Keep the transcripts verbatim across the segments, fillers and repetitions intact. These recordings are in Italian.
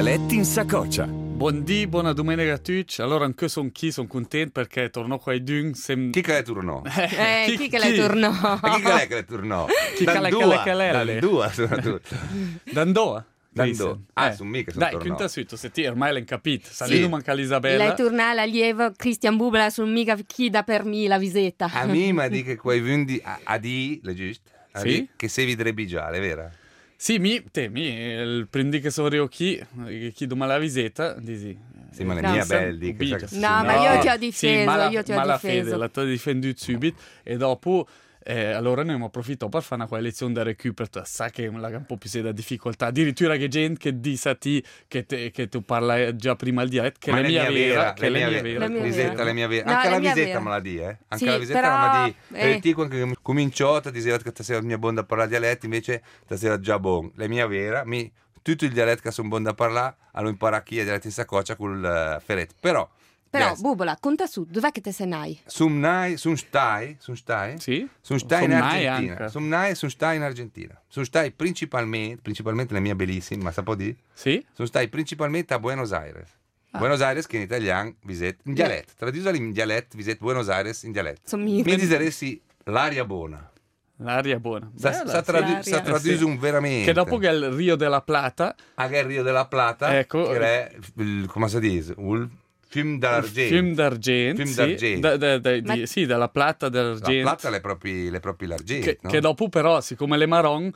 dialetti in saccoccia. Buondì, buona domenica a tutti. Allora anche sono chi, sono contento perché tornò qua i dun. Sem... Chi che le tornò? Eh, chi, chi che le tornò? Chi che le che le tornò? Chi che le che le che le le? Dandua, soprattutto. Dandoa? Dandò. Ah, Eh. sono mica sono Dai, tornò. quinta suito, se ti ormai l'hai capito. Salino Sì. manca l'Isabella. Lei torna allievo Christian Bubala sul mica chi da per me la visita. A me ma di che quei vundi a, a di, le giusto? A Sì. di, che se vidrebbe già, è vero? Sì, mi, te, mi, il prendi che sono chi, chi domani la visita, dici. Sì, ma le No, mie sem- belle di che ubbidia. sa che No, sono- ma io ti ho Sì, difeso, ma la, io ti ho ma la difeso. fede, la ti ho difenduto subito e dopo eh, allora noi abbiamo approfittato per fare una coalizione da recupero, sa che la un po' più sei da difficoltà, addirittura che gente che dice a te che, te, che tu parla già prima il dialetto, che Ma è le mia mie vera, vera, che le è mie mia vera. vera. La mia Visetta, vera. le mie vera. No, Anche le la mie visetta vera. me la di, eh? Anche Sì, la visetta però, me la di. eh. E ti quando cominciò, ti diceva che ti sei mia buona a parlare dialetti, invece ti sei già buon. Le mie vera, mi tutto il dialetto che sono buono da parlare, allora impara chi è dialetti in saccoccia col uh, ferretto. Però Però, yes. Bubola, conta su, dov'è che te sei nai? Sumnai, sun stai, sun stai? Sì? Sun stai in Sumnai Argentina. anche. Sumnai e sun stai in Argentina. Sun stai principalmente, principalmente la mia bellissima, ma sa può dire? Sì? Sono stai principalmente a Buenos Aires. Buenos Aires che in italiano viset in dialetto. Tradusalo in dialetto, viset Buenos Aires in dialetto. Sono Mi mie. diseresti l'aria buona. L'aria è buona. Sa, Bella, sa, sì. tradu- l'aria. sa tradurre Eh, sì. un veramente. Che dopo che è il Rio della Plata, Anche il Rio della Plata, Ecco. che è il, come si dice? Il film d'argento. film d'argento, Film sì, d'argento. da- da- da- Ma- di- sì, dalla Plata La d'argento. Plata le proprie, le proprie l'argento. che, no? che dopo però, siccome le Maron,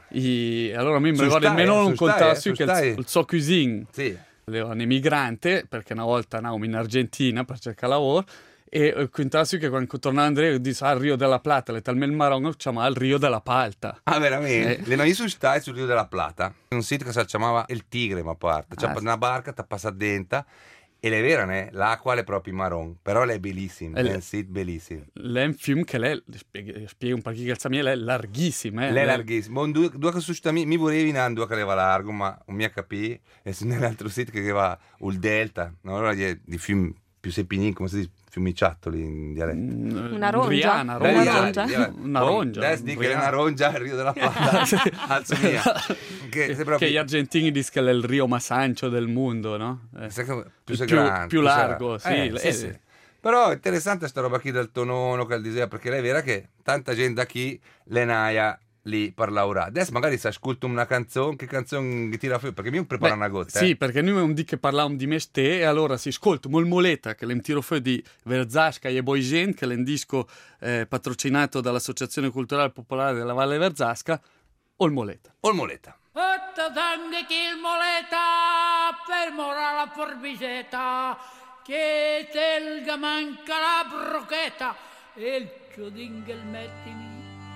i- allora mi Su ricordo stai, almeno eh, non su stai, contassi eh, che su il, stai. il suo cuisine Sì. era un emigrante, perché una volta andavo in Argentina per cercare lavoro, e contassi che quando tornava Andrea disse al Rio della Plata, le talmente il Maron lo chiamava il Rio della Palta. Ah, veramente? Eh. Le noi su stai sul Rio della Plata, un sito che si chiamava Il Tigre, ma parte. C'è Ah, una barca, ti passa dentro, e le vera, né? L'acqua è proprio marron, però lei è bellissima, E è le- un sito bellissimo. Lei è un film che lei, spiega, spiega un po' chi calza mia, lei è larghissima. Eh? Lei è larghissima. Bon, due, due che su sta mi, mi volevi in due che aveva largo, ma non mi ha capito. E su nell'altro sito che aveva il Delta, no? Allora di, di film più seppini, come si dice, fiumiciattoli in dialetto. Una rongia? Riana, Una rongia. rongia? Una rongia. Adesso dico che è Riana. una rongia al Rio della Plata, alzo mia. Che, se proprio, Che gli argentini dicono che è il Rio Masancio del mondo, no? Eh. sai come- più, Più- sei più- grande, più sei largo, grande. sì, Eh, eh, sì, sì. Però è interessante sta roba qui del tonono che disegna, perché lei è vera che tanta gente da qui le naia lì per lavorare. Adesso magari si ascolta una canzone, che canzone che tira fuori, perché mi prepara Beh, una gota. Sì, eh. perché noi non dico che parliamo di me ste, e allora si ascolta Molmoleta, che l'hem tiro fuori di Verzasca e Boisen, che è un disco eh, patrocinato dall'Associazione Culturale Popolare della Valle Verzasca, o il Moleta. Olmoleta. Otto tanghe che il moleta per morare la forbicetta che telga manca la brochetta e il ciodingel mettimi.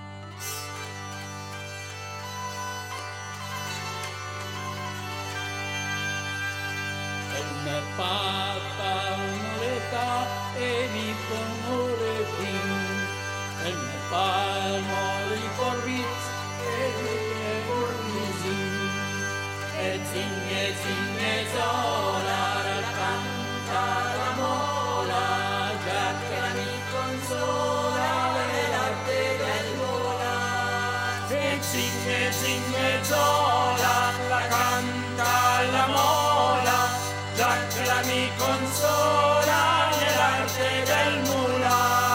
E me papa moleta e mi pomoletin e me palmo li forbit e mi forbizin e zinge zinge sola la canta la mola già che la mi consola l'arte del vola e zinge zinge sola la canta la mola già che la mi consola nell'arte del mula.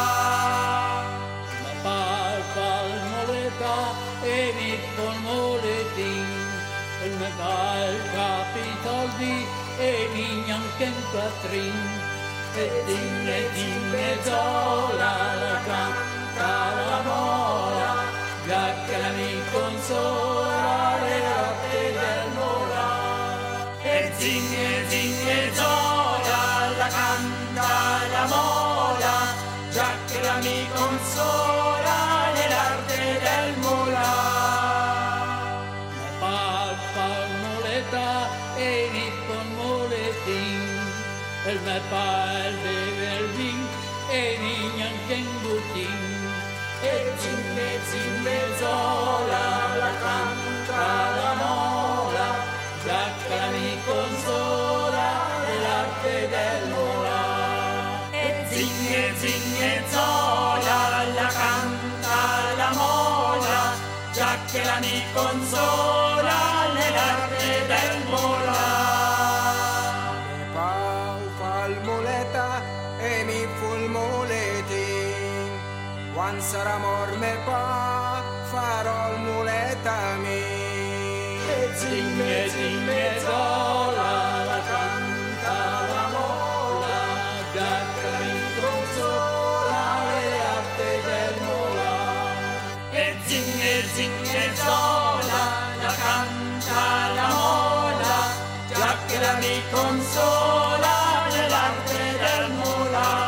Ma palpa il moleta e mi polmoletin e me dà il capitoldi e mi neanche in quattrin e dinne dinne zola la canta la mola già che la mi consola nell'arte del mula. E zinge zinge zola la canta la mola già che la mi consola nell'arte del mola. Ma palpa il moleta e mi polmoletin e me pa il beve il vin e mi neanche in butin e zinge zinge zola la canta la mola già che la mi consola nell'arte del mola. E zinge zinge zola la canta la mola già che la mi consola nell'arte del mola. Quan sarà mort me pa, farò il muleta mi. E zing, e zing, e zola, la canta la mola, già che mi consola le arte del mola. E zing, e zing, e zola, la canta la mola, già che la mi consola nell'arte del mola.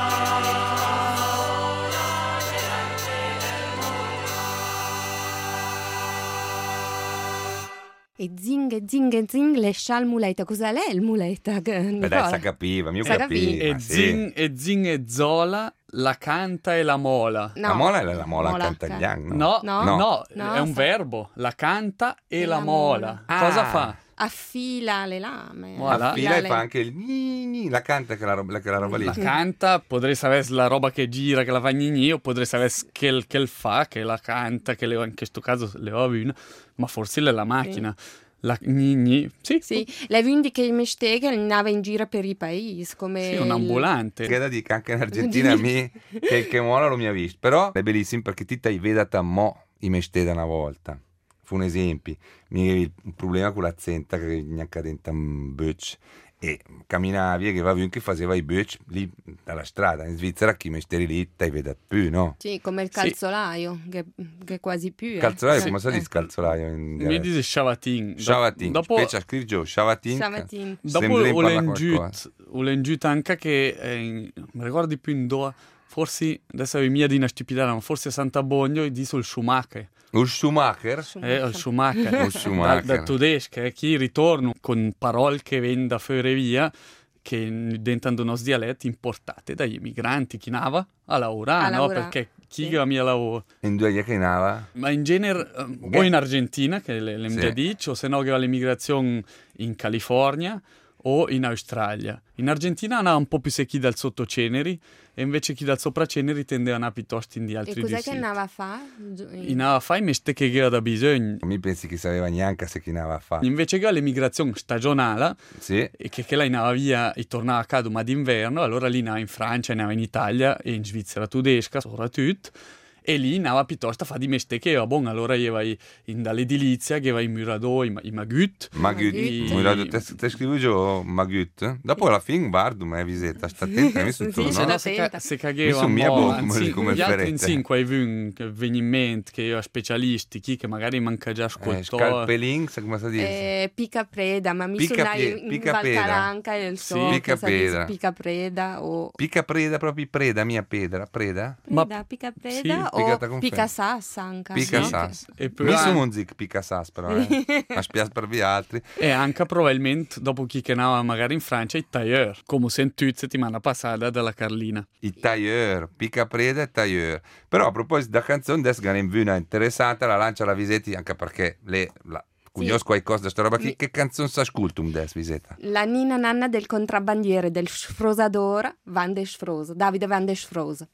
E zing, e zing, e zing, le scial muleta. Cos'è lei il muleta? Beh dai, sa capiva, mio Sa capì. E ma sì. zing, e zing e zola, la canta e la mola. No. La mola è la mola Mola, cantagliang, No, No? no, No. No, è un sa- verbo. La canta e, E la, la mola. mola. Cosa Ah. fa? Affila le lame. Voilà. Affila e le- fa anche il gni gni, la canta che la roba, che la roba lì. La canta, potrei sapere la roba che gira, che la fa gnigni, o potrei sapere che il, che il fa, che la canta, che le, in questo caso le ho una, ma forse è la macchina. La gnigni, sì, Sì, le vindi che mi stega andava in giro per i paesi come sì, un il- ambulante. Che da dire che anche in Argentina a me che il che mola non mi ha visto, però è bellissimo perché ti hai vedata mo i mesteda una volta. Fu un esempio, mi avevi un problema con l'accenta che mi accadente un butch e camminavi e che va che faceva i butch lì dalla strada. In Svizzera chi mestieri lì ti vede più, no? Sì, come il Sì. calzolaio, che, che quasi più. eh. Calzolaio, Sì. come si dice calzolaio in Mi dialetto? dice Shavatin. Shavatin, Dopo, specie a scrivere giù, Shavatin. Shavatin. dopo Sembra ho parla l'engiut, qualcosa. ho l'engiut anche che, eh, in- mi ricordo più in dove, forse, adesso è mia di una stupidità, ma forse a Sant'Abbondio e dice il Schumacher. Un Schumacher? Eh, il Schumacher. Il Schumacher. Da, da tedesco, eh, chi ritorna con parole che vengono da fuori via, che diventano unos dialetti importate dagli emigranti, chi nava a lavorare, A no? lavorare, Perché chi sì. che va mia lavoro. In due che nava? Ma in genere, eh, Ok. o in Argentina, che le, le Sì. già dice, o se no che va all'immigrazione in California o in Australia. In Argentina andava un po' più secchi dal sottoceneri e invece chi dal sopraceneri tende a andare piuttosto in di E altri cos'è che distretti. andava a fare? In a fai meste che aveva da bisogno. Non mi pensi che sapeva neanche se chi nava a fare. Invece che l'immigrazione stagionale, Sì. e che, che lei andava via e tornava a casa ma d'inverno, allora lì andava in Francia, andava in Italia e in Svizzera tedesca soprattutto, e lì andava piuttosto a fare di mestiere che era buono. Allora io vai in dall'edilizia, che va in murador, in, in magut. Magut. Magut. Murato, te, te scrivo giù Magut. Dopo alla fine guardo, ma è visita, sta attenta, mi sono Sì, tu, sono no? Se, attenta. ca- se Mi cagheva son mia mo, bocca, anzi, come- come gli altri ferette. in cinque hai visto che venimento che io a specialisti, chi che magari manca già Eh, ascoltore. scalpelin, sa come si dice? Eh, pica preda, ma mi Pica sono pie- in pica Val peda. Caranca e il Sì. so Pica che sa dire peda. pica preda o Pica preda, proprio preda, mia pedra, preda? Ma- preda, pica sì, preda o picata con pica fe- sassa anche. Pica no? sas. E poi Mi anche- sono un zic pica sas, però, eh. Ma spiace per gli altri. E anche probabilmente dopo chi che andava magari in Francia i tailleur, come sentite settimana passata dalla Carlina. I tailleur, pica preda e tailleur. Però a proposito da canzone, adesso che ne una interessante, la lancia la Visetti, anche perché le... La... Conosco qualcosa da sta roba qui. Mi- Che canzone si ascolta un des, Visetta? La nina nanna del contrabbandiere del sfrosador Van de Sfrosa, Davide Van de Sfrosa.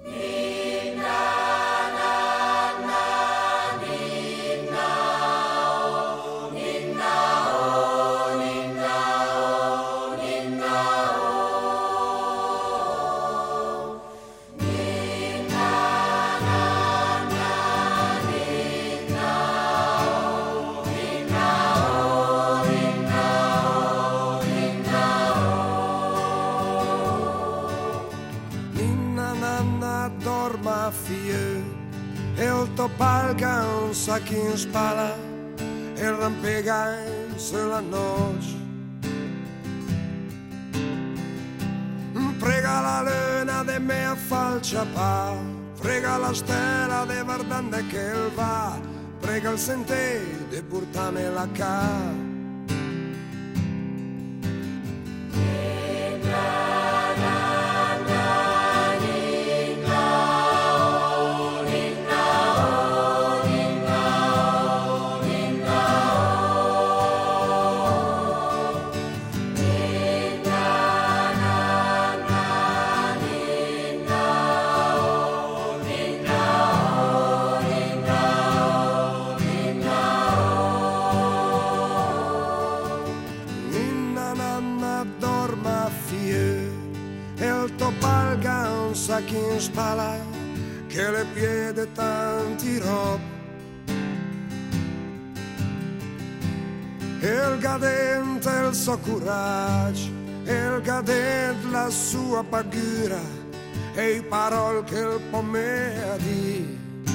Ninna nanna dorma fieu El topalga un sac in spala El rampega sulla noce Prega la luna de me a falcia pa Prega la stella de verdande che il va Prega il sente de portame la ca Ninna nanna dorma fieu El topalga un sac in spala che le piede tanti rob. Il cadente il suo coraggio, il cadente la sua paura e i parole che il po' me ha di.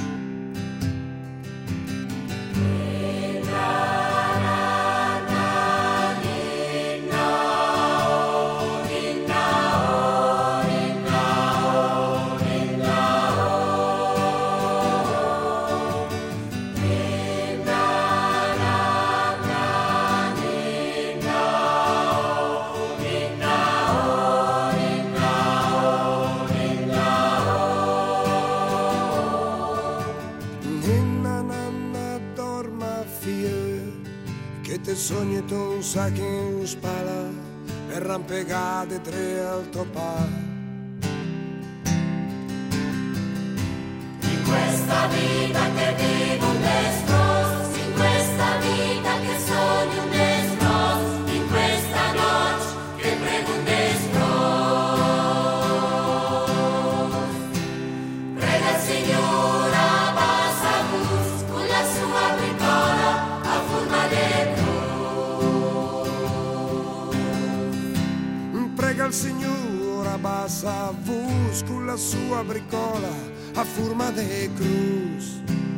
Sogni tu un sacco in spalla e rampegate tre al topà. In questa vita che vivo un destroz, in questa vita che sogno un destroz, in questa notte che prego un destroz. Prega il Signore a bassa voce con la sua bricola a forma di Prega il Signore a bassa voce con la sua bricola a forma de cruz.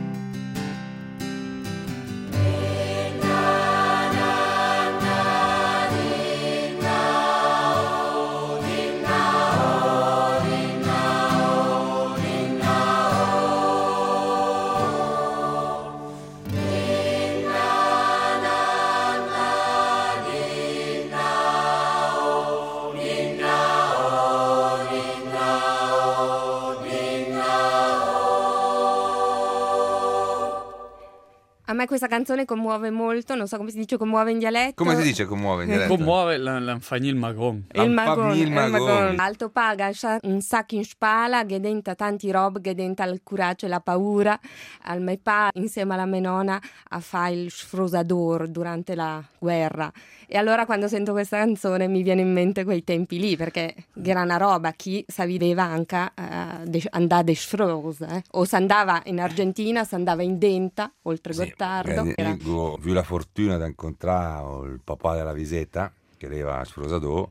A me questa canzone commuove molto, non so come si dice commuove in dialetto. Come si dice commuove in dialetto? Commuove la- l'anfagnil magon. Il magon, il il magon. magon. Alto paga un sacco in spalla, che denta tanti rob, che denta il coraggio e la paura. Al mio pa, insieme alla mia nonna, a fare il sfrosador durante la guerra. E allora quando sento questa canzone mi viene in mente quei tempi lì, perché era una roba, chi si vedeva anche uh, de- andare a sfros, eh? O si andava in Argentina, si andava in Denta, oltre Sì, Gottardo. eh, Era... Io ho avuto la fortuna di incontrare il papà della Visetta, che aveva Sfrosador,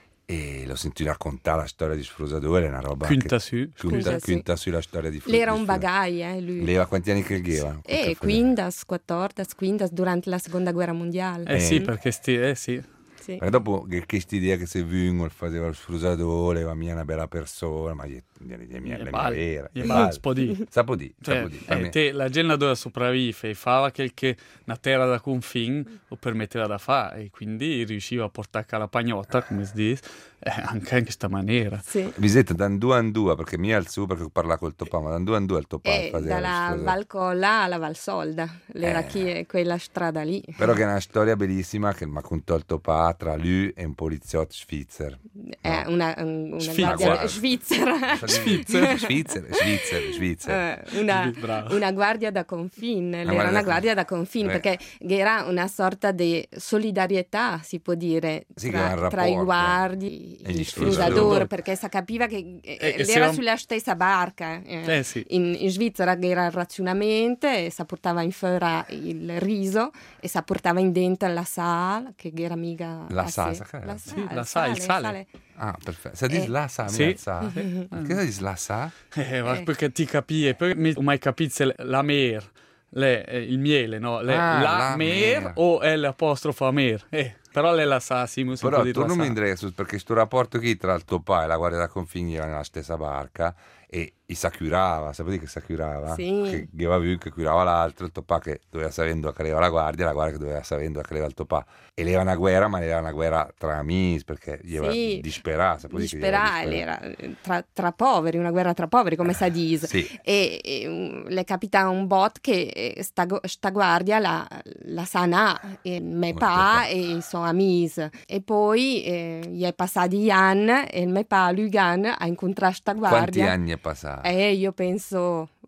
e l'ho sentito raccontare la storia di Sfrosador, è una roba Quinta che... su. Quinta, Scusa, sì. quinta sulla storia di L'era di un Sfrosador. bagai, eh, lui. Leva quanti anni che aveva? E quindici, quattordici, quindici durante la seconda guerra mondiale. Eh sì, perché sti... Eh sì. Sì. E dopo che questa idea che se vengono faceva il Sfrosador, la mia è una bella persona, ma gli è mia, Gli la mia bal- vera. gli gli bal- bal- spodì. Sapodì, Cioè, sapodì. Per eh, me- te, la gente doveva sopravvivere e fava quel che una terra da confin lo permetteva da fare e quindi riusciva a portare la pagnotta, come si dice, eh, anche in questa maniera. Sì. Visetta da due in due, perché mi al su perché parla col topà, ma da due in due il topà E faceva il dalla Sfrosador. Valcolla alla Valsolda, l'era Eh. chi, quella strada lì. Però che è una storia bellissima che mi ha contato il topà tra lui e un poliziotto svizzero. È una, un- una Svizzera. guardia svizzera. Svizzero, Svizzero, Svizzero, Svizzero. Eh, una, Bravo. una guardia da confine, Una era guardia una da- guardia da confine Eh. perché era una sorta di solidarietà, si può dire, Sì, che era tra, un tra i rapporto. guardi E e gli gli sfruttatori. sfruttatori, perché si capiva che eh, E- e era se era- sulla stessa barca. eh. Eh sì. In, in Svizzera era il razionamento e si portava in fora il riso e si portava in dentro la sala, che era mica... La a sal, sé. sa che era? La Sì, sal, la sal, il sale. Ah, perfetto. Si dice Eh. la sa, Sì. mi sa. Che si dice la sa? Eh, ma Eh. perché ti capisci, poi mi mai capito la mer, le, eh, il miele, no? Le, Ah, la, la mer, mer. o è l'apostrofo a mer. Eh, però lei la sa, sì, mi Però dire tu la non sa. mi indrei perché questo rapporto qui tra il topà e la guardia da confine era nella stessa barca e i s'accurava, sapete che s'accurava? Sì. Che aveva vu che curava l'altro, il topà che doveva sapendo che aveva la guardia, la guardia che doveva sapendo che aveva il topà. E lei era una guerra, ma era una guerra tra amici, perché gli aveva Sì. disperato, sapete che gli aveva Disperare, disperato. era eh, tra, tra poveri, una guerra tra poveri, come si dice. Sì. E, e um, le capita un bot che eh, sta, gu- sta guardia la, la sana, e me Molto pa bene. e i suoi amici. E poi eh, gli è passati gli anni e il me pa, Lugan, ha incontrato sta Quanti guardia. anni è passato? E io penso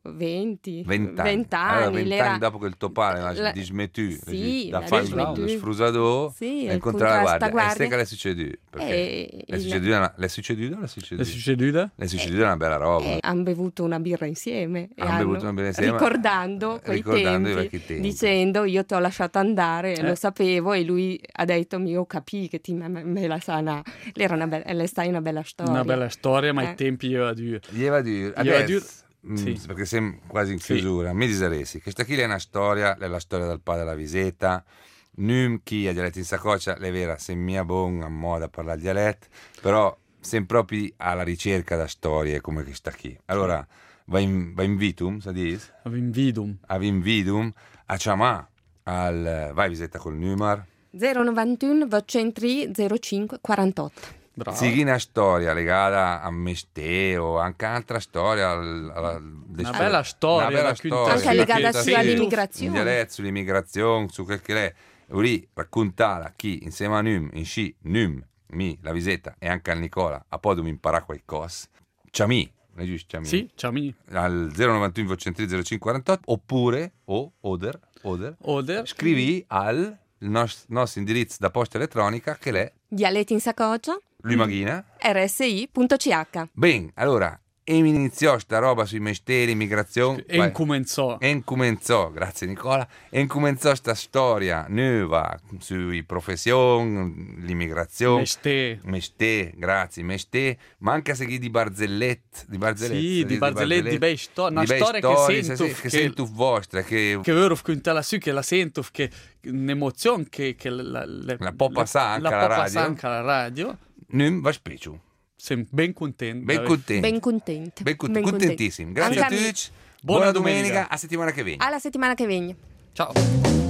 venti, Vent'anni. vent'anni. Allora, vent'anni l'era- dopo che il tuo padre la- l'ha dismetù, sì, da l'ha fare dismetù. lo sfrusador, Sì, ha il incontrato la guardia. contrasta E sai guardia. che le è succeduto? Perché E le è il- succeduto una, le è succeduto o le è È succeduto? succeduta? Le è succeduto una bella roba. E hanno bevuto una birra insieme. e Han hanno- bevuto una birra insieme, Ricordando quei ricordando i tempi, vecchi tempi. dicendo io ti ho lasciato andare, Eh. lo sapevo, e lui ha detto io capì che ti me, me la sana. Era una bella, le stai una bella storia. Una bella storia, ma Eh. ai tempi io dur. Gli va a dire, Gli va a adesso, dir- mm, sì. perché siamo quasi in Sì. chiusura, mi diseresti, questa qui è una storia, è la storia del padre della viseta, num chi ha dialetti in saccoccia, è vera, se mia bon a moda parlare dialetto, però siamo proprio alla ricerca da storie come questa qui. Allora, va in, va in vitum, sa dis? Avem vidum. A Vinvidum, a chiamare al vai visita col numero. zero novantuno duecentotre zero cinque quarantotto. Bravo. Sì, una storia legata a Meste o anche altra storia. al- alla- Una bella storia, Una bella da storia. Anche legata Sì, su sì. all'immigrazione. In dialetto, sull'immigrazione, su quel che è. Uri raccontala chi insieme a Num, in sci, Num, mi, la visetta e anche al Nicola, a poi dobbiamo imparare qualcosa. Ciami, non è giusto? Ciami. Sì, ciao mi. Al zero novantuno duecentotre zero cinque quarantotto oppure, o, oder, oder, Oder. scrivi al nostro, nostro indirizzo da posta elettronica che è Dialetti in saccoccia, l'Umaghina. R S I punto C H. Ben, allora, e mi iniziò sta roba sui mestieri, immigrazione. E incomenzò. E incomenzò, grazie Nicola, e incomenzò sta storia nuova sui professioni, l'immigrazione. Meste. Mestè, grazie, Mestè, ma anche a seguire di Barzellette, di Barzellette, Sì, di Barzellette, di bei sto- una di bei storia che storie, sento sì, sì, che che- sento vostra, che Che vero che la su che la sento che un'emozione che, che la, la, La può passare anche alla la può radio. passare anche alla radio. non va specie. Sono ben contento. Ben contenti. Ben contento. Ben cont- Ben contentissimi. Grazie Anche a a me. tutti. Buona Buona domenica. domenica, a settimana che viene. Alla settimana che viene. Ciao.